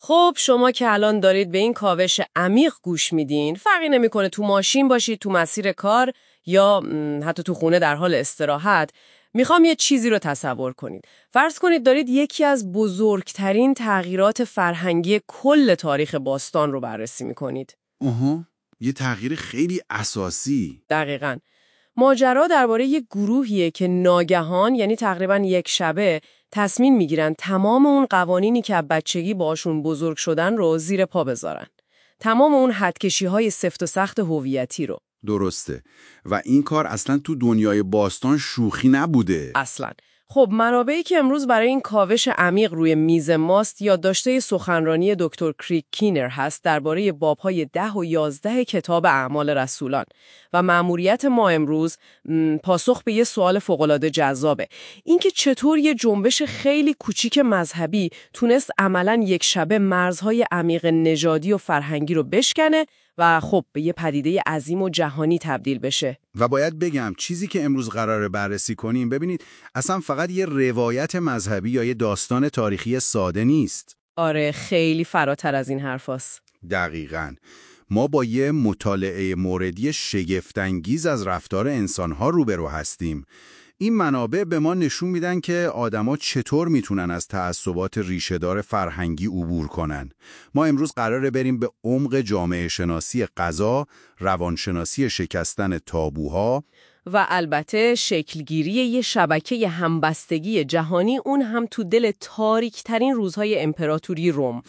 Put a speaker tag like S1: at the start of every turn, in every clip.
S1: خب شما که الان دارید به این کاوش عمیق گوش میدین، فرقی نمیکنه تو ماشین باشید، تو مسیر کار یا حتی تو خونه در حال استراحت، میخوام یه چیزی رو تصور کنید. فرض کنید دارید یکی از بزرگترین تغییرات فرهنگی کل تاریخ باستان رو بررسی میکنید.
S2: یه تغییر خیلی اساسی.
S1: دقیقاً. ماجرا درباره یک گروهیه که ناگهان، یعنی تقریباً یک شبه، تصمیم میگیرن تمام اون قوانینی که بچگی باشون بزرگ شدن رو زیر پا بذارن. تمام اون حدکشی‌های سفت و سخت هویتی رو.
S2: درسته. و این کار اصلا تو دنیای باستان شوخی نبوده.
S1: اصلاً. خب منابعی که امروز برای این کاوش عمیق روی میز ماست یادداشت‌های سخنرانی دکتر کریگ کینر هست درباره باب‌های 10 و 11 کتاب اعمال رسولان و مأموریت ما امروز پاسخ به یه سوال فوق‌العاده جذابه. اینکه چطور یه جنبش خیلی کوچیک مذهبی تونست عملاً یک شبه مرزهای عمیق نژادی و فرهنگی رو بشکنه و خب به یه پدیده عظیم و جهانی تبدیل بشه.
S2: و باید بگم چیزی که امروز قراره بررسی کنیم، ببینید اصلا فقط یه روایت مذهبی یا یه داستان تاریخی ساده نیست.
S1: آره، خیلی فراتر از این حرفاست.
S2: دقیقاً. ما با یه مطالعه موردی شگفت‌انگیز از رفتار انسان‌ها روبرو هستیم. این منابع به ما نشون میدن که آدما چطور میتونن از تعصبات ریشه‌دار فرهنگی عبور کنن. ما امروز قراره بریم به عمق جامعه شناسی غذا، روانشناسی شکستن تابوها
S1: و البته شکلگیری یه شبکه همبستگی جهانی، اون هم تو دل تاریک‌ترین روزهای امپراتوری روم.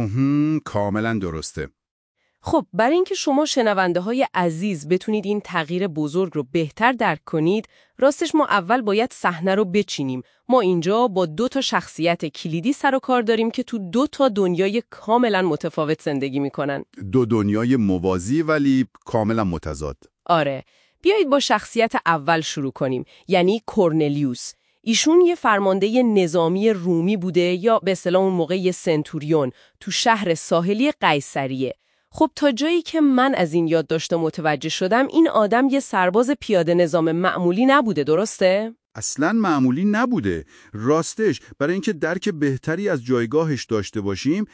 S2: کاملا درسته.
S1: خب برای اینکه شما شنونده‌های عزیز بتونید این تغییر بزرگ رو بهتر درک کنید، راستش ما اول باید صحنه رو بچینیم. ما اینجا با 2 تا شخصیت کلیدی سر و کار داریم که تو 2 تا دنیای کاملا متفاوت زندگی میکنن.
S2: 2 دنیای موازی ولی کاملا متضاد.
S1: آره. بیایید با شخصیت اول شروع کنیم، یعنی کورنلیوس. ایشون یه فرمانده نظامی رومی بوده، یا به اصطلاح اون موقع یه سنتوریون تو شهر ساحلی قیصریه. خب تا جایی که من از این یادداشت متوجه شدم، این آدم یه سرباز پیاده نظام معمولی نبوده، درسته؟
S2: اصلاً معمولی نبوده. راستش برای اینکه درک بهتری از جایگاهش داشته باشیم،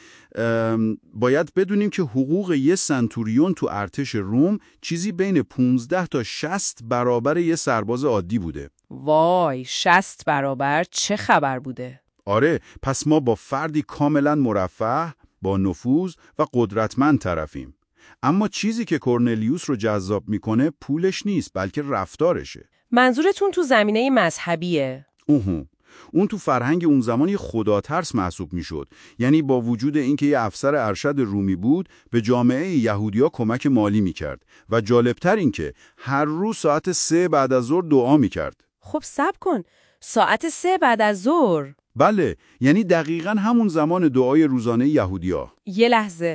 S2: باید بدونیم که حقوق یه سنتوریون تو ارتش روم چیزی بین 15 تا 60 برابر یه سرباز عادی بوده.
S1: وای، 60 برابر؟ چه خبر بوده؟
S2: آره، پس ما با فردی کاملاً مرفه، با نفوذ و قدرتمند طرفیم. اما چیزی که کورنلیوس رو جذاب میکنه پولش نیست، بلکه رفتارشه.
S1: منظورتون تو زمینه مذهبیه؟
S2: اون تو فرهنگ اون زمان یه خداترس محسوب میشد. یعنی با وجود اینکه یه افسر ارشد رومی بود، به جامعه یهودیا کمک مالی میکرد و جالبتر این که هر روز ساعت 3 بعد از ظهر دعا میکرد.
S1: خب صبر کن، ساعت 3 بعد از ظهر؟
S2: بله، یعنی دقیقاً همون زمان دعای روزانه یهودیا.
S1: یه لحظه،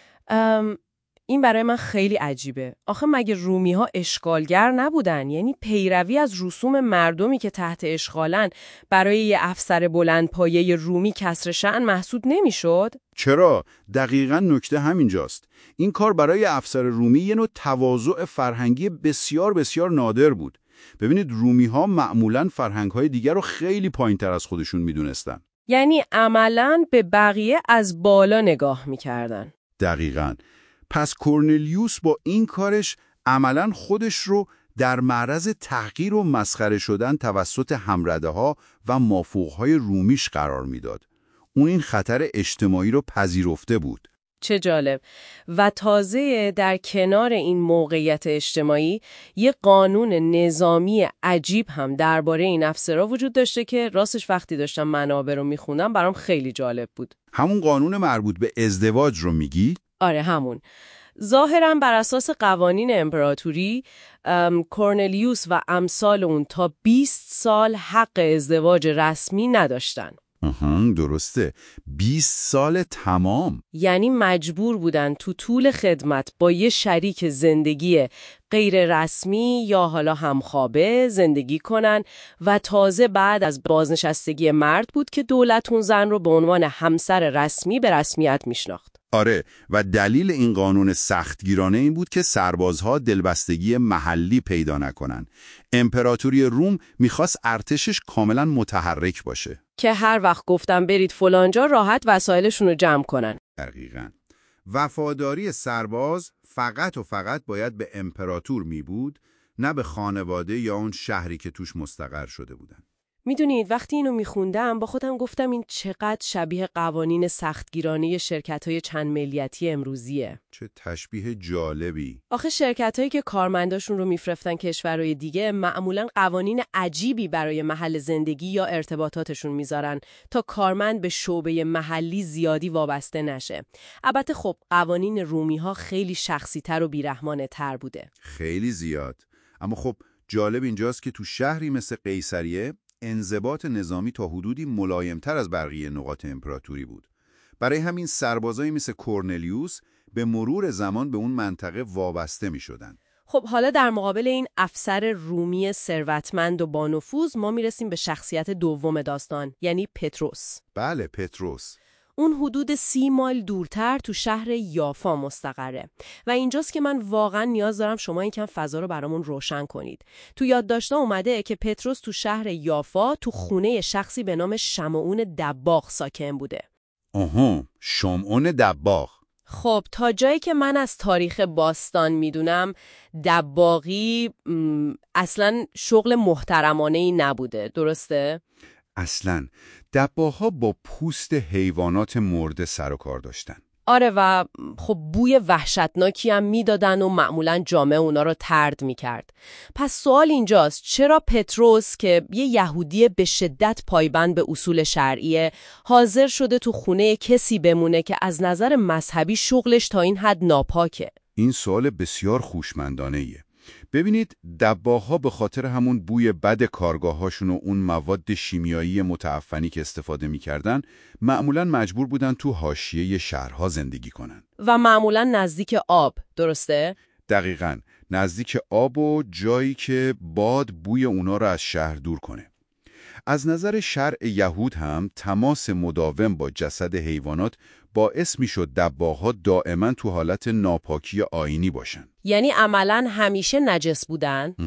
S1: این برای من خیلی عجیبه. آخه مگه رومی‌ها اشغالگر نبودن؟ یعنی پیروی از رسوم مردمی که تحت اشغالن برای یه افسر بلندپایه رومی کسر شأن محسوب نمی‌شد؟
S2: چرا؟ دقیقاً نکته همینجاست. این کار برای افسر رومی یه نوع تواضع فرهنگی بسیار بسیار نادر بود. ببینید رومی‌ها معمولاً فرهنگ‌های دیگر رو خیلی پایین‌تر از خودشون می‌دونستن.
S1: یعنی عملاً به بقیه از بالا نگاه می‌کردن.
S2: دقیقاً. پس کورنلیوس با این کارش عملاً خودش رو در معرض تحقیر و مسخره شدن توسط همرده‌ها و مافوق‌های رومیش قرار میداد. اون این خطر اجتماعی رو پذیرفته بود.
S1: چه جالب. و تازه در کنار این موقعیت اجتماعی، یه قانون نظامی عجیب هم درباره این افسرها وجود داشته که راستش وقتی داشتم منابع رو میخوندم برام خیلی جالب بود.
S2: همون قانون مربوط به ازدواج رو میگی؟
S1: آره همون. ظاهراً بر اساس قوانین امپراتوری، کورنلیوس و امثال اون تا 20 سال حق ازدواج رسمی نداشتن.
S2: درسته. 20 سال تمام.
S1: یعنی مجبور بودن تو طول خدمت با یه شریک زندگی غیر رسمی یا حالا همخوابه زندگی کنن و تازه بعد از بازنشستگی مرد بود که دولت اون زن رو به عنوان همسر رسمی به رسمیت میشناخت.
S2: آره، و دلیل این قانون سختگیرانه این بود که سربازها دلبستگی محلی پیدا نکنن. امپراتوری روم میخواست ارتشش کاملا متحرک باشه،
S1: که هر وقت گفتم برید فلانجا راحت وسایلشون رو جمع کنن.
S2: دقیقاً. وفاداری سرباز فقط و فقط باید به امپراتور می بود، نه به خانواده یا اون شهری که توش مستقر شده بودن.
S1: میدونید وقتی اینو میخوندم با خودم گفتم این چقدر شبیه قوانین سختگیرانه شرکت‌های چند ملیتی امروزیه.
S2: چه تشبیه جالبی.
S1: آخه شرکت‌هایی که کارمنداشون رو میفرستن کشورهای دیگه معمولاً قوانین عجیبی برای محل زندگی یا ارتباطاتشون میذارن تا کارمند به شعبه محلی زیادی وابسته نشه. البته خب قوانین رومی‌ها خیلی شخصی‌تر و بی‌رحمانه‌تر بوده.
S2: خیلی زیاد. اما خب جالب اینجاست که تو شهری مثل قیصریه انضباط نظامی تا حدودی ملایمتر از بقیه نقاط امپراتوری بود. برای همین سربازایی مثل کورنلیوس به مرور زمان به اون منطقه وابسته می شدن.
S1: خب حالا در مقابل این افسر رومی ثروتمند و بانفوذ ما میرسیم به شخصیت دوم داستان، یعنی پتروس.
S2: بله، پتروس.
S1: اون حدود 30 مایل دورتر تو شهر یافا مستقره و اینجاست که من واقعا نیاز دارم شما این کم فضا رو برامون روشن کنید. تو یادداشت‌ها اومده که پتروس تو شهر یافا تو خونه شخصی به نام شمعون دباغ ساکن بوده.
S2: شمعون دباغ.
S1: خب تا جایی که من از تاریخ باستان میدونم دباغی اصلا شغل محترمانه‌ای نبوده، درسته؟
S2: اصلاً دباغ‌ها با پوست حیوانات مرده سر و کار داشتن.
S1: آره و خب بوی وحشتناکی هم میدادن و معمولاً جامعه اونا رو طرد میکرد. پس سوال اینجاست چرا پتروس که یه یهودی به شدت پایبند به اصول شرعیه حاضر شده تو خونه کسی بمونه که از نظر مذهبی شغلش تا این حد ناپاکه؟
S2: این سوال بسیار هوشمندانه‌ایه. ببینید دباغ‌ها به خاطر همون بوی بد کارگاه‌هاشون و اون مواد شیمیایی متعفنی که استفاده می‌کردن معمولاً مجبور بودن تو حاشیه شهرها زندگی کنن.
S1: و معمولاً نزدیک آب، درسته؟
S2: دقیقاً، نزدیک آب و جایی که باد بوی اونا رو از شهر دور کنه. از نظر شرع یهود هم تماس مداوم با جسد حیوانات باعث میشد دباغ‌ها دائما تو حالت ناپاکی آیینی باشن.
S1: یعنی عملاً همیشه نجس بودن؟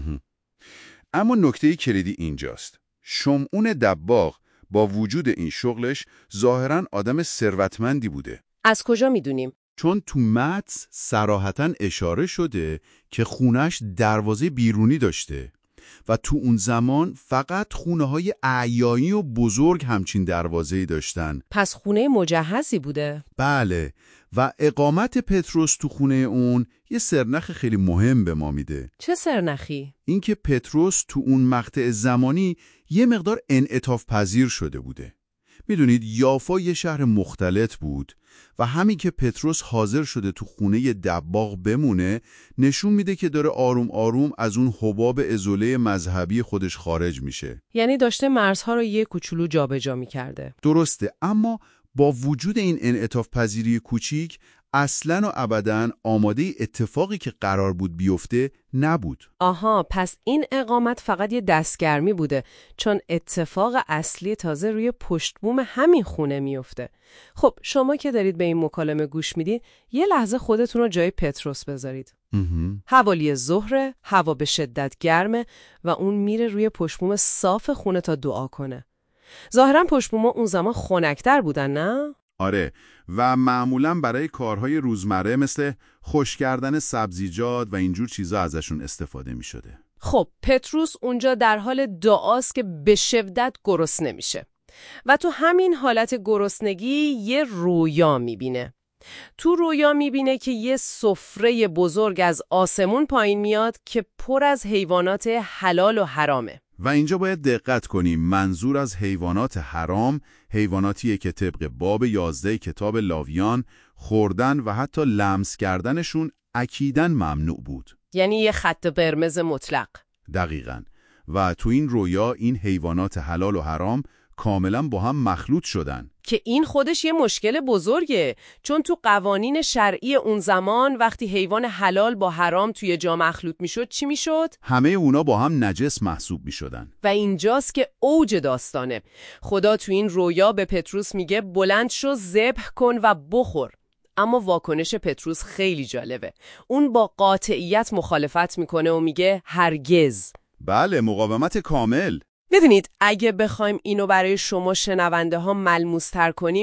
S2: اما نکته کلیدی اینجاست. شمعون دباغ با وجود این شغلش ظاهراً آدم ثروتمندی بوده.
S1: از کجا میدونیم؟
S2: چون تو متن صراحتاً اشاره شده که خونش دروازه بیرونی داشته و تو اون زمان فقط خونه‌های اعیانی و بزرگ همچین دروازه‌ای داشتن.
S1: پس خونه مجهزی بوده؟
S2: بله، و اقامت پتروس تو خونه اون یه سرنخ خیلی مهم به ما میده.
S1: چه سرنخی؟
S2: اینکه پتروس تو اون مقطع زمانی یه مقدار انعطاف پذیر شده بوده. میدونید یافا یه شهر مختلط بود و همین که پتروس حاضر شده تو خونه دباغ بمونه نشون میده که داره آروم آروم از اون حباب ازوله مذهبی خودش خارج میشه.
S1: یعنی داشته مرزها رو یه کوچولو جابجا میکرده.
S2: درسته، اما با وجود این انعطاف پذیری کوچیک اصلاً و ابداً آماده اتفاقی که قرار بود بیفته نبود.
S1: آها، پس این اقامت فقط یه دستگرمی بوده چون اتفاق اصلی تازه روی پشت بوم همین خونه میفته. خب شما که دارید به این مکالمه گوش میدید یه لحظه خودتون رو جای پتروس بذارید. حوالی ظهر، هوا به شدت گرمه و اون میره روی پشت بوم صاف خونه تا دعا کنه. ظاهراً پشت بوم‌ها اون زمان خنک‌تر بودن، نه؟
S2: آره، و معمولاً برای کارهای روزمره مثل خشک کردن سبزیجات و اینجور چیزا ازشون استفاده می شده.
S1: خب پتروس اونجا در حال دعاست که به شدت گرسنه میشه و تو همین حالت گرسنگی یه رویا میبینه. تو رویا میبینه که یه سفره بزرگ از آسمون پایین میاد که پر از حیوانات حلال و حرامه.
S2: و اینجا باید دقت کنیم منظور از حیوانات حرام حیواناتیه که طبق باب 11 کتاب لاویان خوردن و حتی لمس کردنشون اکیداً ممنوع بود.
S1: یعنی یه خط قرمز مطلق.
S2: دقیقاً. و تو این رویا این حیوانات حلال و حرام کاملا با هم مخلوط شدن.
S1: که این خودش یه مشکل بزرگه، چون تو قوانین شرعی اون زمان وقتی حیوان حلال با حرام توی جا مخلوط میشد چی میشد؟
S2: همه اونا با هم نجس محسوب میشدن.
S1: و اینجاست که اوج داستانه. خدا تو این رویا به پتروس میگه بلند شو ذبح کن و بخور. اما واکنش پتروس خیلی جالبه. اون با قاطعیت مخالفت میکنه و میگه هرگز.
S2: بله، مقاومت کامل.
S1: ببینید اگه بخوایم اینو برای شما شنونده ها ملموس‌تر کنیم،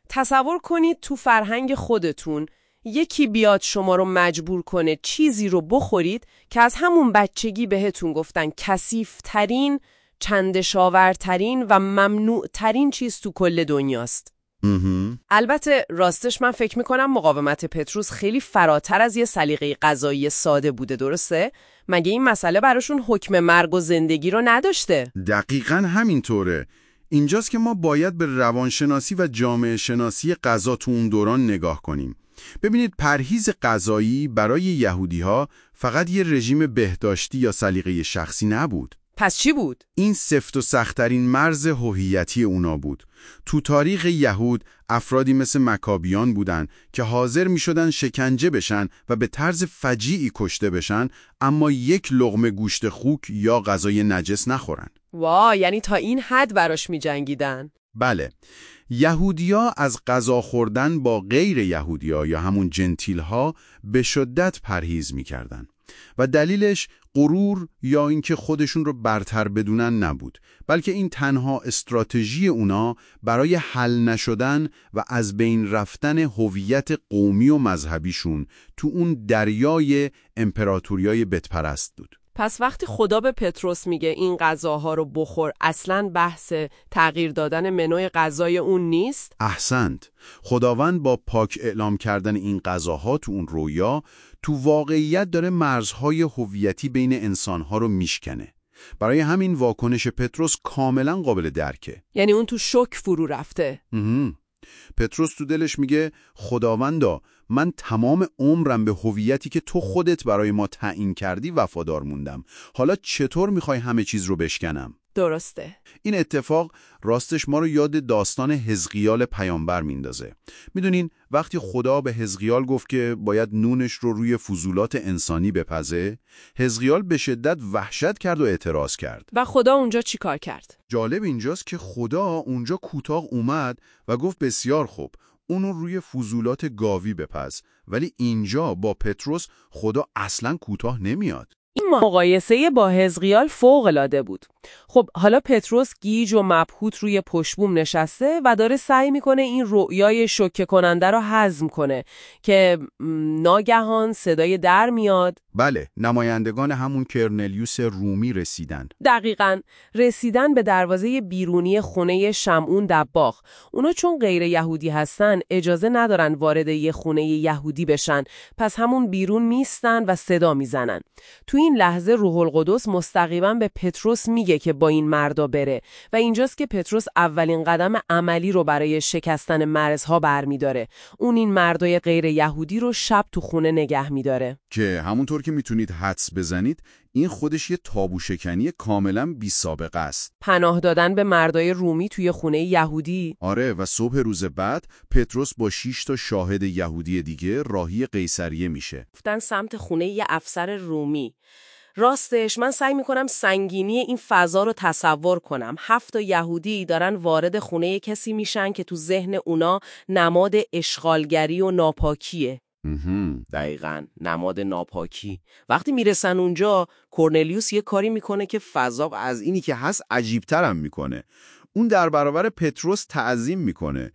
S1: تصور کنید تو فرهنگ خودتون یکی بیاد شما رو مجبور کنه چیزی رو بخورید که از همون بچگی بهتون گفتن کثیف‌ترین، چندشاورترین و ممنوعترین چیز تو کل دنیاست. البته راستش من فکر میکنم مقاومت پطرس خیلی فراتر از یه سلیقه غذایی ساده بوده، درسته؟ مگه این مسئله براشون حکم مرگ و زندگی رو نداشته؟
S2: دقیقاً همینطوره. اینجاست که ما باید به روانشناسی و جامعه شناسی غذا تو اون دوران نگاه کنیم. ببینید، پرهیز غذایی برای یهودی‌ها فقط یه رژیم بهداشتی یا سلیقه شخصی نبود.
S1: پس چی بود؟
S2: این سفت و سخت‌ترین مرز هویتی اونا بود. تو تاریخ یهود افرادی مثل مکابیان بودن که حاضر می‌شدن شکنجه بشن و به طرز فجیعی کشته بشن، اما یک لقمه گوشت خوک یا غذای نجس نخورن.
S1: واه، یعنی تا این حد براش می‌جنگیدن؟
S2: بله. یهودی‌ها از غذا خوردن با غیر یهودی‌ها یا همون جنتیل‌ها به شدت پرهیز می‌کردن. و دلیلش غرور یا اینکه خودشون رو برتر بدونن نبود، بلکه این تنها استراتژی اونا برای حل نشدن و از بین رفتن هویت قومی و مذهبیشون تو اون دریای امپراتوریای بتپرست بود.
S1: پس وقتی خدا به پطرس میگه این غذاها رو بخور، اصلاً بحث تغییر دادن منوی غذای اون نیست؟
S2: احسنت. خداوند با پاک اعلام کردن این غذاها تو اون رویا تو واقعیت داره مرزهای هویتی بین انسانها رو میشکنه. برای همین واکنش پطرس کاملا قابل درکه.
S1: یعنی اون تو شوک فرو رفته.
S2: پطرس تو دلش میگه خداوندا، من تمام عمرم به هویتی که تو خودت برای ما تعیین کردی وفادار موندم. حالا چطور میخوای همه چیز رو بشکنم؟
S1: درسته.
S2: این اتفاق راستش ما رو یاد داستان حزقیال پیامبر میندازه. میدونین وقتی خدا به حزقیال گفت که باید نونش رو روی فضولات انسانی بپزه، حزقیال به شدت وحشت کرد و اعتراض کرد.
S1: و خدا اونجا چی کار کرد؟
S2: جالب اینجاست که خدا اونجا کوتاه اومد و گفت بسیار خوب، اونو روی فضولات گاوی بپز. ولی اینجا با پطرس خدا اصلاً کوتاه نمیاد.
S1: این مقایسه با حزقیال فوق‌العاده بود. خب حالا پطرس گیج و مبهوت روی پشتبوم نشسته و داره سعی میکنه این رؤیای شوکه کننده رو هضم کنه که ناگهان صدای در میاد.
S2: بله، نمایندگان همون کرنلیوس رومی رسیدن.
S1: دقیقاً، رسیدن به دروازه بیرونی خونه شمعون دباغ. اونا چون غیر یهودی هستن اجازه ندارن وارد یه خونه یهودی بشن، پس همون بیرون میستن و صدا میزنن. تو این لحظه روح القدس مستقیما به پطرس میگه که با این مردا بره و اینجاست که پطرس اولین قدم عملی رو برای شکستن مرزها برمیداره. اون این مردای غیر یهودی رو شب تو خونه نگه میداره.
S2: که همونطور که میتونید حدس بزنید این خودش یه تابو شکنی کاملا بی سابقه است.
S1: پناه دادن به مردای رومی توی خونه یهودی.
S2: آره، و صبح روز بعد پطرس با 6 تا شاهد یهودی دیگه راهی قیصریه میشه.
S1: رفتن سمت خونه یه افسر رومی. راستش من سعی میکنم سنگینی این فضا رو تصور کنم. 7 تا یهودی دارن وارد خونه کسی میشن که تو ذهن اونا نماد اشغالگری و ناپاکیه. دقیقاً، نماد ناپاکی. وقتی میرسن اونجا کرنلیوس یه کاری میکنه که فضا
S2: از اینی که هست عجیب‌ترم میکنه. اون در برابر پطرس تعظیم میکنه.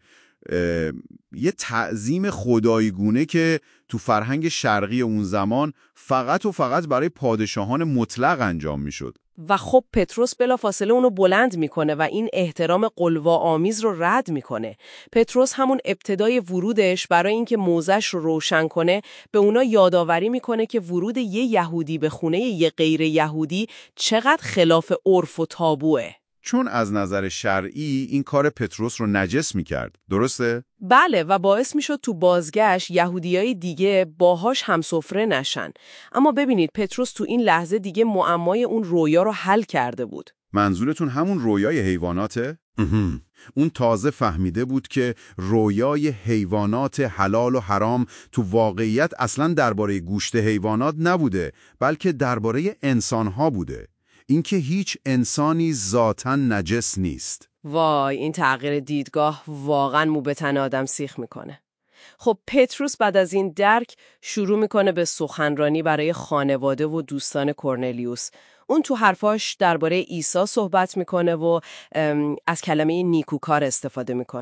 S2: یه تعظیم خداییگونه که تو فرهنگ شرقی اون زمان فقط و فقط برای پادشاهان مطلق انجام میشد.
S1: و خب پطرس بلافاصله اونو بلند میکنه و این احترام قلواآمیز رو رد میکنه. پطرس همون ابتدای ورودش برای اینکه موضعش رو روشن کنه به اونا یادآوری میکنه که ورود یه یهودی به خونه یه غیر یهودی چقدر خلاف عرف و تابوه.
S2: چون از نظر شرعی این کار پطرس رو نجس میکرد، درسته؟
S1: بله، و باعث میشد تو بازگشت یهودیای دیگه باهاش همسفره نشن. اما ببینید پطرس تو این لحظه دیگه معمای اون رویا رو حل کرده بود.
S2: منظورتون همون رویای حیواناته؟ اون تازه فهمیده بود که رویای حیوانات حلال و حرام تو واقعیت اصلاً درباره گوشت حیوانات نبوده، بلکه درباره انسانها بوده. اینکه هیچ انسانی ذاتاً نجس نیست.
S1: وای، این تغییر دیدگاه واقعاً مو به تن آدم سیخ میکنه. خب پطرس بعد از این درک شروع میکنه به سخنرانی برای خانواده و دوستان کرنلیوس. اون تو حرفاش درباره عیسی صحبت میکنه و از کلمه نیکوکار استفاده میکنه.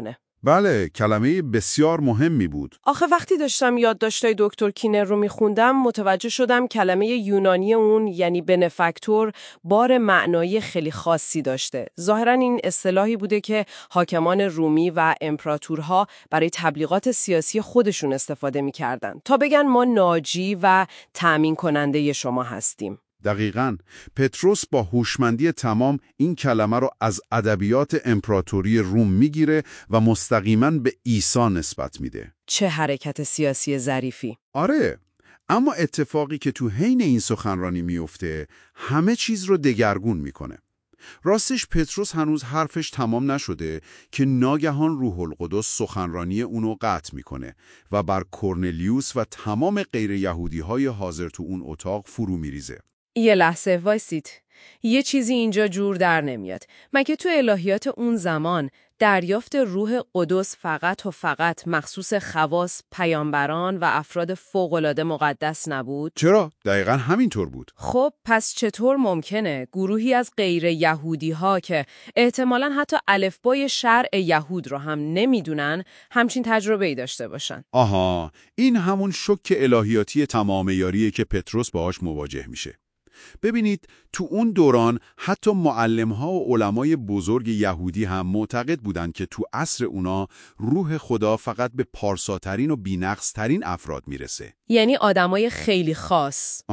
S2: بله، کلمه بسیار مهمی بود.
S1: آخه وقتی داشتم یادداشتای دکتر کینر رو میخوندم متوجه شدم کلمه یونانی اون یعنی بنفکتور بار معنایی خیلی خاصی داشته. ظاهراً این اصطلاحی بوده که حاکمان رومی و امپراتورها برای تبلیغات سیاسی خودشون استفاده میکردن تا بگن ما ناجی و تأمین کننده شما هستیم.
S2: دقیقاً. پتروس با هوشمندی تمام این کلمه رو از ادبیات امپراتوری روم میگیره و مستقیماً به عیسی نسبت میده.
S1: چه حرکت سیاسی ظریفی.
S2: آره، اما اتفاقی که تو حین این سخنرانی میفته همه چیز رو دگرگون میکنه. راستش پتروس هنوز حرفش تمام نشده که ناگهان روح القدس سخنرانی اونو قطع میکنه و بر کرنلیوس و تمام غیر یهودی های حاضر تو اون اتاق فرو میریزه.
S1: یه لحظه وایسید. یه چیزی اینجا جور در نمیاد. مگه تو الهیات اون زمان دریافت روح قدس فقط و فقط مخصوص خواص، پیامبران و افراد فوق‌العاده مقدس نبود؟
S2: چرا؟ دقیقاً همینطور بود.
S1: خب پس چطور ممکنه گروهی از غیر یهودی ها که احتمالاً حتی الفبای شرع یهود رو هم نمیدونن همچین تجربه‌ای داشته باشن؟
S2: آها، این همون شوک الهیاتی تمام یاریه که پتروس باهاش مواجه میشه. ببینید تو اون دوران حتی معلم‌ها و علمای بزرگ یهودی هم معتقد بودند که تو عصر اونا روح خدا فقط به پارساترین و بی‌نقص‌ترین افراد میرسه.
S1: یعنی آدمای خیلی خاص.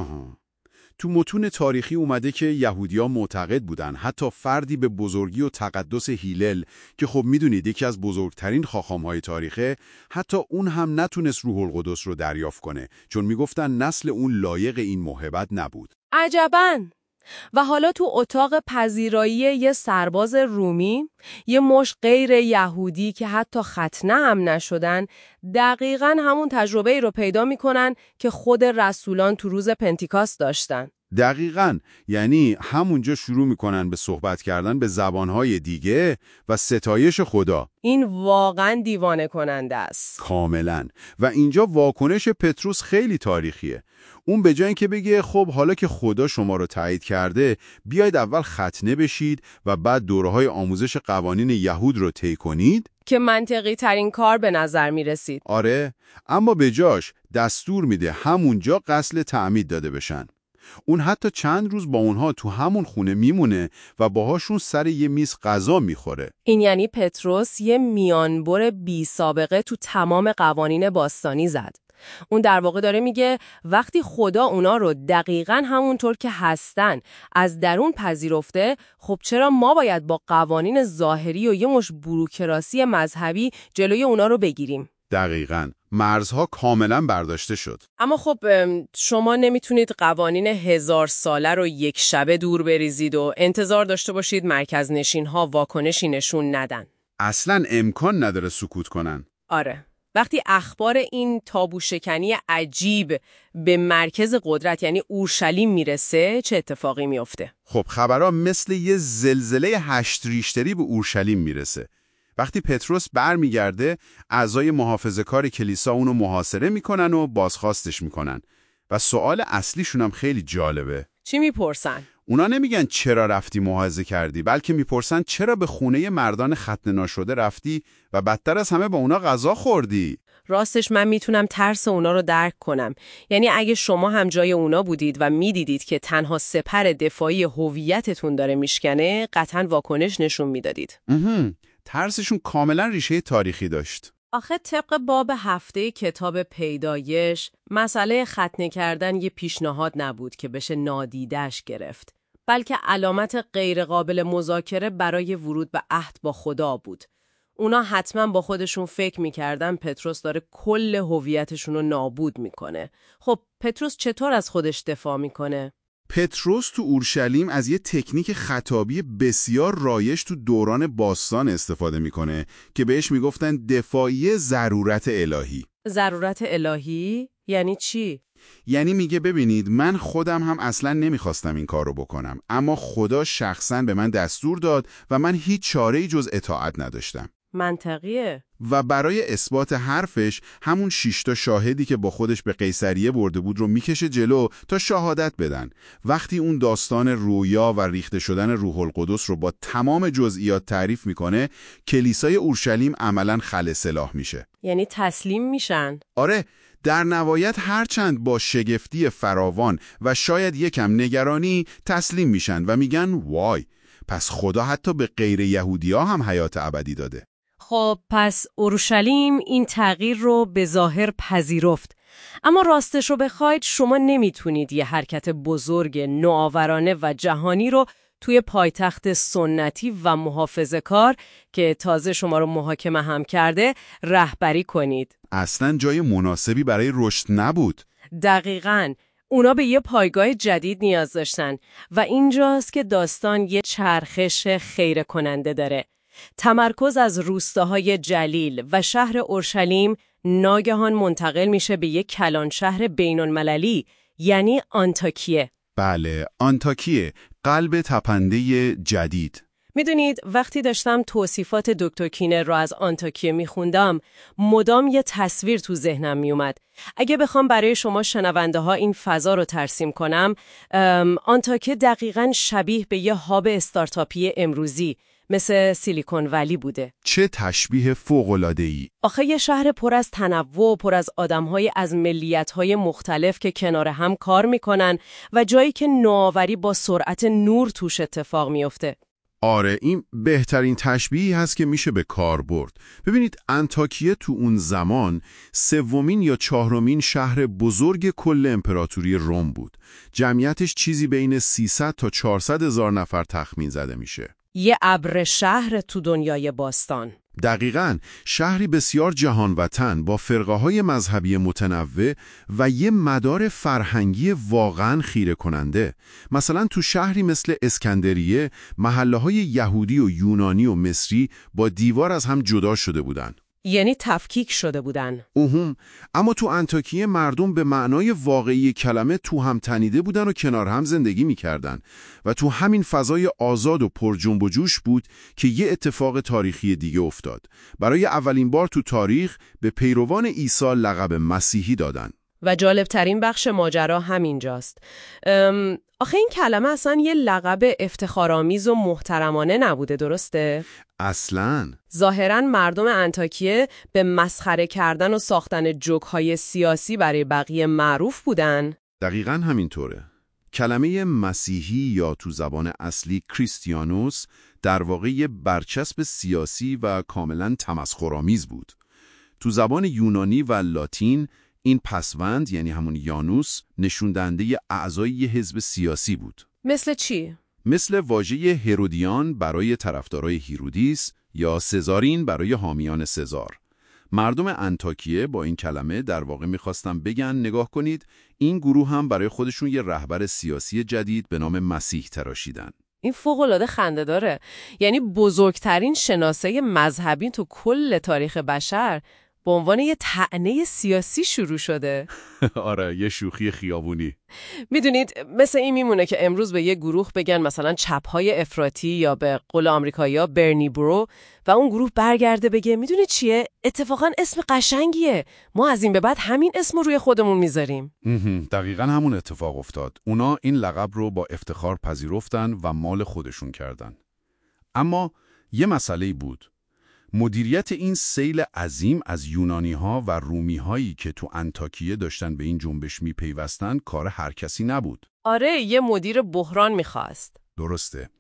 S2: تو متون تاریخی اومده که یهودی‌ها معتقد بودن حتی فردی به بزرگی و تقدس هیلل که خب میدونید یکی از بزرگترین خاخام‌های تاریخه، حتی اون هم نتونست روح القدس رو دریافت کنه چون میگفتن نسل اون لایق این موهبت نبود.
S1: عجباً. و حالا تو اتاق پذیرایی یه سرباز رومی، یه مشت غیر یهودی که حتی ختنه هم نشدن، دقیقاً همون تجربه رو پیدا میکنن که خود رسولان تو روز پنتیکاست داشتن.
S2: دقیقاً، یعنی همونجا شروع میکنن به صحبت کردن به زبانهای دیگه و ستایش خدا.
S1: این واقعاً دیوانه کننده است.
S2: کاملاً. و اینجا واکنش پتروس خیلی تاریخیه. اون به جای اینکه بگه خب حالا که خدا شما رو تایید کرده بیاید اول ختنه بشید و بعد دوره‌های آموزش قوانین یهود رو طی کنید،
S1: که منطقی ترین کار به نظر می رسید.
S2: آره، اما به جاش دستور میده همونجا غسل تعمید داده بشن. اون حتی چند روز با اونها تو همون خونه میمونه و باهاشون سر یه میز غذا میخوره.
S1: این یعنی پتروس یه میانبر بی سابقه تو تمام قوانین باستانی زد. اون در واقع داره میگه وقتی خدا اونا رو دقیقاً همونطور که هستن از درون پذیرفته، خب چرا ما باید با قوانین ظاهری و یه مش بوروکراسی مذهبی جلوی اونا رو بگیریم؟
S2: دقیقاً. مرزها کاملاً برداشته شد.
S1: اما خب شما نمیتونید قوانین 1000 ساله رو یک شبه دور بریزید و انتظار داشته باشید مرکز نشین‌ها واکنشی نشون ندن.
S2: اصلاً امکان نداره سکوت کنن.
S1: آره. وقتی اخبار این تابوشکنی عجیب به مرکز قدرت یعنی اورشلیم میرسه چه اتفاقی میفته؟
S2: خب خبرها مثل یه زلزله 8 ریشتری به اورشلیم میرسه. وقتی پتروس برمیگرده، اعضای محافظه‌کار کلیسا اونو محاصره میکنن و بازخواستش میکنن. و سوال اصلیشون هم خیلی جالبه.
S1: چی میپرسن؟
S2: اونا نمیگن چرا رفتی موعظه کردی، بلکه میپرسن چرا به خونه مردان ختنه نشده رفتی و بدتر از همه با اونا غذا خوردی.
S1: راستش من میتونم ترس اونا رو درک کنم. یعنی اگه شما هم جای اونا بودید و میدیدید که تنها سپر دفاعی هویتتون داره میشکنه، قطعاً واکنش نشون میدادید.
S2: ترسشون کاملا ریشه تاریخی داشت.
S1: آخه طبق باب هفته کتاب پیدایش، مسئله ختنه کردن یه پیشنهاد نبود که بشه نادیدش گرفت، بلکه علامت غیرقابل مذاکره برای ورود به عهد با خدا بود. اونا حتما با خودشون فکر میکردن پتروس داره کل هویتشون رو نابود میکنه. خب پتروس چطور از خودش دفاع میکنه؟
S2: پتروس تو اورشلیم از یه تکنیک خطابی بسیار رایج تو دوران باستان استفاده میکنه که بهش میگفتن دفاعی ضرورت الهی.
S1: ضرورت الهی؟ یعنی چی؟
S2: یعنی میگه ببینید من خودم هم اصلا نمیخواستم این کار رو بکنم، اما خدا شخصا به من دستور داد و من هیچ چاره‌ای جز اطاعت نداشتم.
S1: منطقیه.
S2: و برای اثبات حرفش همون 6 تا شاهدی که با خودش به قیصریه برده بود رو میکشه جلو تا شهادت بدن. وقتی اون داستان رویا و ریخته شدن روح القدس رو با تمام جزئیات تعریف میکنه، کلیسای اورشلیم عملاً خل سلاح میشه.
S1: یعنی تسلیم میشن؟
S2: آره، در نهایت هرچند با شگفتی فراوان و شاید یکم نگرانی تسلیم میشن و میگن وای، پس خدا حتی به غیر یهودی‌ها هم حیات ابدی داده.
S1: خب پس اورشلیم این تغییر رو به ظاهر پذیرفت. اما راستش رو بخواید شما نمیتونید یه حرکت بزرگ نوآورانه و جهانی رو توی پایتخت سنتی و محافظه‌کار که تازه شما رو محاکمه هم کرده رهبری کنید.
S2: اصلاً جای مناسبی برای رشد نبود.
S1: دقیقاً. اونا به یه پایگاه جدید نیاز داشتن و اینجاست که داستان یه چرخش خیره کننده داره. تمرکز از روستاهای جلیل و شهر اورشلیم ناگهان منتقل میشه به یک کلان شهر بین‌المللی، یعنی آنتاکیه.
S2: بله، آنتاکیه، قلب تپنده جدید.
S1: میدونید وقتی داشتم توصیفات دکتر کینر رو از آنتاکیه میخوندم، مدام یه تصویر تو ذهنم میومد. اگه بخوام برای شما شنونده ها این فضا رو ترسیم کنم، آنتاکیه دقیقاً شبیه به یه هاب استارتاپی امروزی مثل سیلیکون ولی بوده.
S2: چه تشبیه فوق‌العاده‌ای!
S1: آخه یه شهر پر از تنوع، پر از آدم‌های از ملیت‌های مختلف که کنار هم کار میکنن و جایی که نوآوری با سرعت نور توش اتفاق میفته.
S2: آره، این بهترین تشبیهی هست که میشه به کار برد. ببینید، انطاکیه تو اون زمان 3 یا 4 شهر بزرگ کل امپراتوری روم بود. جمعیتش چیزی بین 300 تا 400 هزار نفر تخمین زده میشه.
S1: یه ابر شهر تو دنیای باستان.
S2: دقیقاً، شهری بسیار جهان وطن با فرقه‌های مذهبی متنوع و یه مدار فرهنگی واقعاً خیره کننده. مثلا تو شهری مثل اسکندریه، محله‌های یهودی و یونانی و مصری با دیوار از هم جدا شده بودن.
S1: یعنی تفکیک شده بودن.
S2: اما تو انطاکیه مردم به معنای واقعی کلمه تو هم تنیده بودن و کنار هم زندگی می‌کردن و تو همین فضای آزاد و پر جنب و جوش بود که یه اتفاق تاریخی دیگه افتاد. برای اولین بار تو تاریخ به پیروان عیسی لقب مسیحی دادن.
S1: و جالبترین بخش ماجرا همینجاست. آخه این کلمه اصلا یه لقب افتخارآمیز و محترمانه نبوده، درسته؟
S2: اصلاً.
S1: ظاهراً مردم انطاکیه به مسخره کردن و ساختن جوک‌های سیاسی برای بقیه معروف بودن.
S2: دقیقاً همینطوره. کلمه مسیحی یا تو زبان اصلی کریستیانوس در واقع یه برچسب سیاسی و کاملاً تمسخرآمیز بود. تو زبان یونانی و لاتین این پسوند یعنی همون یانوس نشون دهنده اعضای یه حزب سیاسی بود.
S1: مثل چی؟
S2: مثل واژه هرودیان برای طرفدارای هیرودیس یا سزارین برای حامیان سزار. مردم انطاکیه با این کلمه در واقع می‌خواستن بگن نگاه کنید، این گروه هم برای خودشون یه رهبر سیاسی جدید به نام مسیح تراشیدن.
S1: این فوق‌العاده خنده‌داره. یعنی بزرگترین شناسه مذهبی تو کل تاریخ بشر به عنوان یه طعنه سیاسی شروع شده.
S2: آره، یه شوخی خیابونی.
S1: میدونید مثل این میمونه که امروز به یه گروه بگن مثلا چپ‌های افراطی یا به قول آمریکایی‌ها برنی برو و اون گروه برگرده بگه میدونید چیه؟ اتفاقا اسم قشنگیه. ما از این به بعد همین اسم رو روی خودمون میذاریم.
S2: دقیقاً همون اتفاق افتاد. اونا این لقب رو با افتخار پذیرفتن و مال خودشون کردن. اما یه مسئله بود. مدیریت این سیل عظیم از یونانی‌ها و رومی‌هایی که تو انطاکیه داشتن به این جنبش میپیوستن کار هر کسی نبود.
S1: آره، یه مدیر بحران میخواست.
S2: درسته.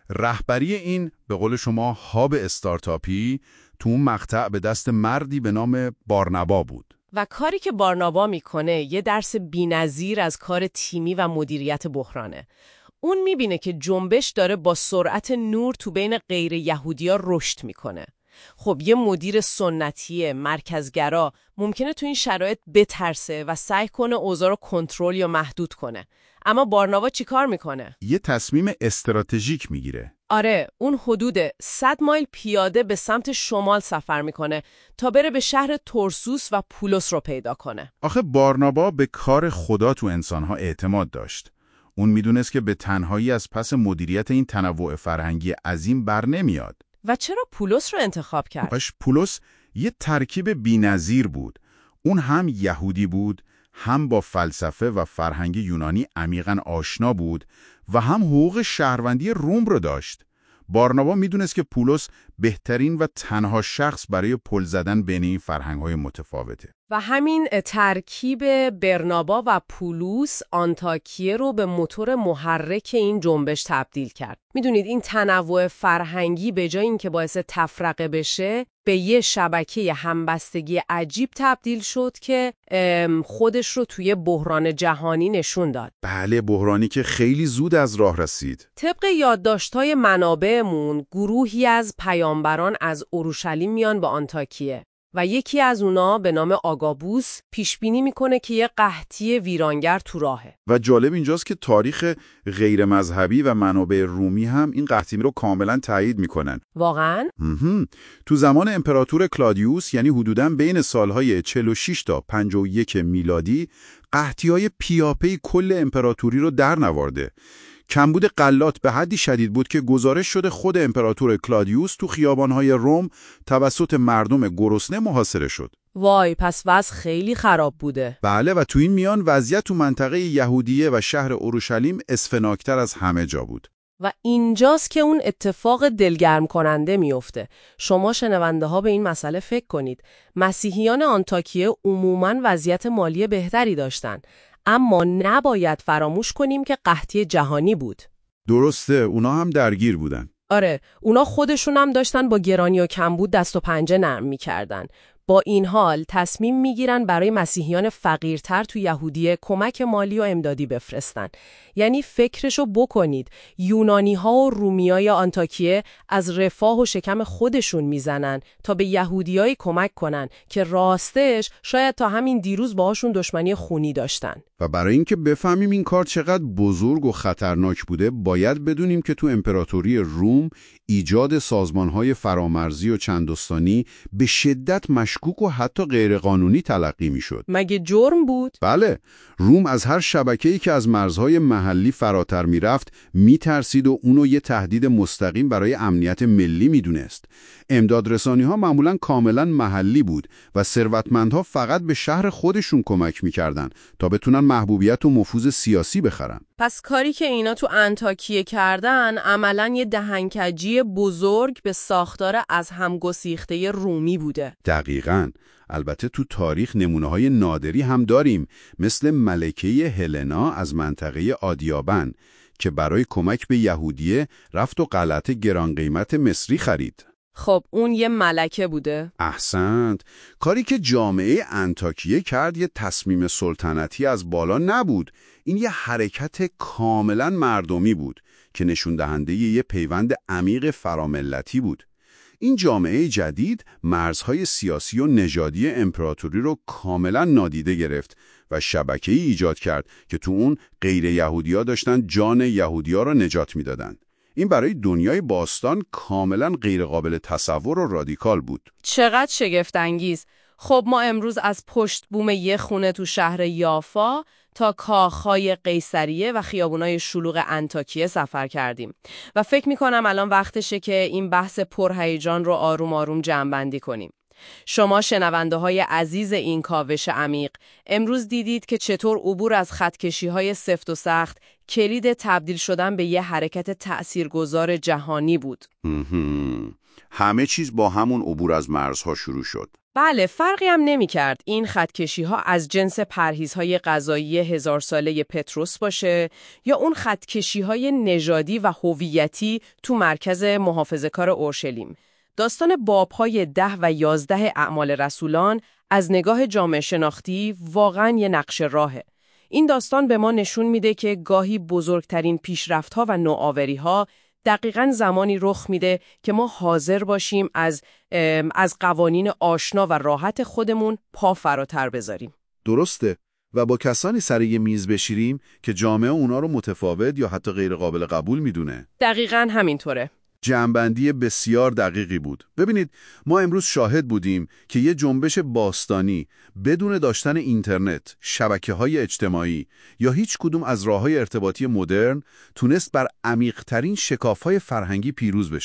S2: رهبری این به قول شما هاب استارتاپی تو اون مقطع به دست مردی به نام بارنابا بود.
S1: و کاری که بارنابا میکنه یه درس بی‌نظیر از کار تیمی و مدیریت بحرانه. اون میبینه که جنبش داره با سرعت نور تو بین غیر یهودی‌ها رشد میکنه. خب یه مدیر سنتی مرکزگرا ممکنه تو این شرایط بترسه و سعی کنه اوضاع رو کنترل یا محدود کنه. اما بارنابا چی کار میکنه؟
S2: یه تصمیم استراتژیک میگیره.
S1: آره، اون حدود 100 مایل پیاده به سمت شمال سفر میکنه تا بره به شهر تورسوس و پولس رو پیدا کنه.
S2: آخه بارنابا به کار خدا تو انسانها اعتماد داشت. اون میدونست که به تنهایی از پس مدیریت این تنوع فرهنگی عظیم بر نمیاد.
S1: و چرا پولس رو انتخاب کرد؟
S2: پولس یه ترکیب بی‌نظیر بود. اون هم یهودی بود، هم با فلسفه و فرهنگ یونانی عمیقاً آشنا بود و هم حقوق شهروندی روم رو داشت. بارنابا میدونست که پولس بهترین و تنها شخص برای پل زدن بین این فرهنگ‌های متفاوته.
S1: و همین ترکیب برنابا و پولس آنتاکیه رو به موتور محرک این جنبش تبدیل کرد. میدونید این تنوع فرهنگی به جای اینکه باعث تفرقه بشه، به یه شبکه همبستگی عجیب تبدیل شد که خودش رو توی بحران جهانی نشون داد.
S2: بله، بحرانی که خیلی زود از راه رسید.
S1: طبق یادداشت‌های منابعمون، گروهی از پیامبران از اورشلیم میان به آنتاکیه و یکی از اونا به نام آگابوس پیشبینی میکنه که یه قحطی ویرانگر تو راهه.
S2: و جالب اینجاست که تاریخ غیر مذهبی و منابع رومی هم این قحطی رو کاملا تایید میکنن.
S1: واقعاً؟
S2: تو زمان امپراتور کلادیوس، یعنی حدوداً بین سالهای 46 تا 51 میلادی، قحطی‌های پیاپی کل امپراتوری رو در نوارده. کمبود غلات به حدی شدید بود که گزارش شده خود امپراتور کلادیوس تو خیابان‌های روم توسط مردم گرسنه محاصره شد.
S1: وای، پس وضع خیلی خراب بوده.
S2: بله، و تو این میان وضعیت تو منطقه یهودیه و شهر اورشلیم اسفناکتر از همه جا بود.
S1: و اینجاست که اون اتفاق دلگرم کننده میفته. شما شنونده ها به این مسئله فکر کنید. مسیحیان آنتاکیه عموماً وضعیت مالی بهتری داشتن، اما نباید فراموش کنیم که قحطی جهانی بود.
S2: درسته، اونا هم درگیر بودن.
S1: آره، اونا خودشون هم داشتن با گرانی و کمبود دست و پنجه نرم می‌کردن. با این حال تصمیم میگیرن برای مسیحیان فقیرتر تو یهودیه کمک مالی و امدادی بفرستن. یعنی فکرشو بکنید، یونانی‌ها و رومیای آنتاکیه از رفاه و شکم خودشون میزنن تا به یهودیای کمک کنن که راستش شاید تا همین دیروز باهاشون دشمنی خونی داشتن.
S2: و برای اینکه بفهمیم این کار چقدر بزرگ و خطرناک بوده، باید بدونیم که تو امپراتوری روم ایجاد سازمان‌های فرامرزی و چندستانی به شدت مشکوک و حتی غیرقانونی تلقی می‌شد.
S1: مگه جرم بود؟
S2: بله، روم از هر شبکه‌ای که از مرزهای محلی فراتر می‌رفت می‌ترسید و اونو یه تهدید مستقیم برای امنیت ملی می‌دونست. امدادرسانی‌ها معمولاً کاملاً محلی بود و ثروتمندها فقط به شهر خودشون کمک می‌کردن تا بتونن محبوبیت و نفوذ سیاسی بخرن.
S1: پس کاری که اینا تو آنتاکیه کردن عملاً یه دهنکجی بزرگ به ساختار از هم گسیخته رومی بوده.
S2: دقیقاً. البته تو تاریخ نمونه‌های نادری هم داریم، مثل ملکه هلنا از منطقه آدیابن که برای کمک به یهودیه رفت و غلط گران قیمت مصری خرید.
S1: خب اون یه ملکه بوده؟
S2: احسنت. کاری که جامعه انطاکیه کرد یه تصمیم سلطنتی از بالا نبود. این یه حرکت کاملا مردمی بود که نشون دهنده یه پیوند عمیق فراملتی بود. این جامعه جدید مرزهای سیاسی و نژادی امپراتوری رو کاملا نادیده گرفت و شبکه‌ای ایجاد کرد که تو اون غیر یهودی‌ها داشتن جان یهودی‌ها رو نجات میدادن. این برای دنیای باستان کاملا غیر قابل تصور و رادیکال بود.
S1: چقدر شگفت‌انگیز. خب ما امروز از پشت بوم یه خونه تو شهر یافا تا کاخهای قیصریه و خیابونای شلوغ انطاکیه سفر کردیم و فکر میکنم الان وقتشه که این بحث پرهیجان رو آروم آروم جمع‌بندی کنیم. شما شنونده های عزیز این کاوش عمیق امروز دیدید که چطور عبور از خطکشی‌های سفت و سخت کلید تبدیل شدن به یه حرکت تأثیرگذار جهانی بود.
S2: همه چیز با همون عبور از مرزها شروع شد.
S1: بله، فرقی هم نمی کرد این خطکشی‌ها از جنس پرهیزهای غذایی 1000 ساله پتروس باشه یا اون خطکشی‌های نژادی و هویتی تو مرکز محافظه‌کار اورشلیم. داستان باب‌های 10 و 11 اعمال رسولان از نگاه جامعه شناختی واقعاً یه نقشه راهه. این داستان به ما نشون میده که گاهی بزرگترین پیشرفت‌ها و نوآوری‌ها دقیقاً زمانی رخ میده که ما حاضر باشیم از قوانین آشنا و راحت خودمون پا فراتر بذاریم.
S2: درسته. و با کسانی سر یه میز بشیریم که جامعه اونا رو متفاوت یا حتی غیر قابل قبول میدونه.
S1: دقیقاً همینطوره.
S2: جمع‌بندی بسیار دقیقی بود. ببینید، ما امروز شاهد بودیم که یه جنبش باستانی بدون داشتن اینترنت، شبکه‌های اجتماعی یا هیچ کدوم از راه‌های ارتباطی مدرن تونست بر عمیق‌ترین شکاف‌های فرهنگی پیروز بشه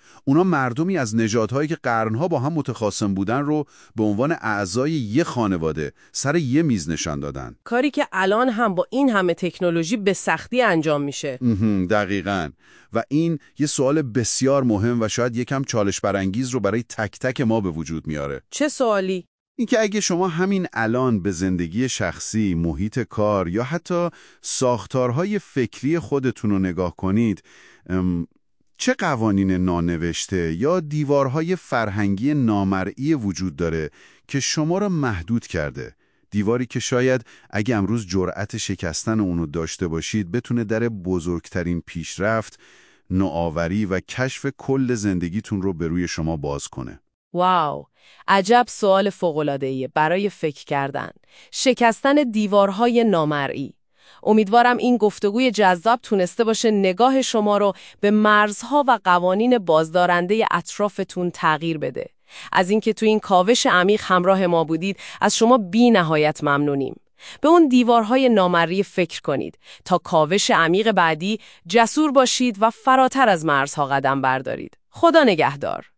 S2: اونا مردمی از نژادهایی که قرنها با هم متخاصم بودن رو به عنوان اعضای یه خانواده سر یه میز نشان دادن.
S1: کاری که الان هم با این همه تکنولوژی به سختی انجام میشه.
S2: دقیقاً. و این یه سوال بسیار مهم و شاید یکم چالش برانگیز رو برای تک تک ما به وجود میاره.
S1: چه سوالی؟
S2: اینکه اگه شما همین الان به زندگی شخصی، محیط کار یا حتی ساختارهای فکری خودتون رو نگاه کنید، چه قوانین نانوشته یا دیوارهای فرهنگی نامرئی وجود داره که شما را محدود کرده؟ دیواری که شاید اگه امروز جرأت شکستن اونو داشته باشید بتونه در بزرگترین پیشرفت، نوآوری و کشف کل زندگیتون رو به روی شما باز کنه.
S1: واو، عجب سوال فوق‌العاده‌ایه برای فکر کردن. شکستن دیوارهای نامرئی. امیدوارم این گفتگوی جذاب تونسته باشه نگاه شما رو به مرزها و قوانین بازدارنده اطرافتون تغییر بده. از اینکه تو این کاوش عمیق همراه ما بودید، از شما بی نهایت ممنونیم. به اون دیوارهای نامرئی فکر کنید تا کاوش عمیق بعدی جسور باشید و فراتر از مرزها قدم بردارید. خدا نگهدار.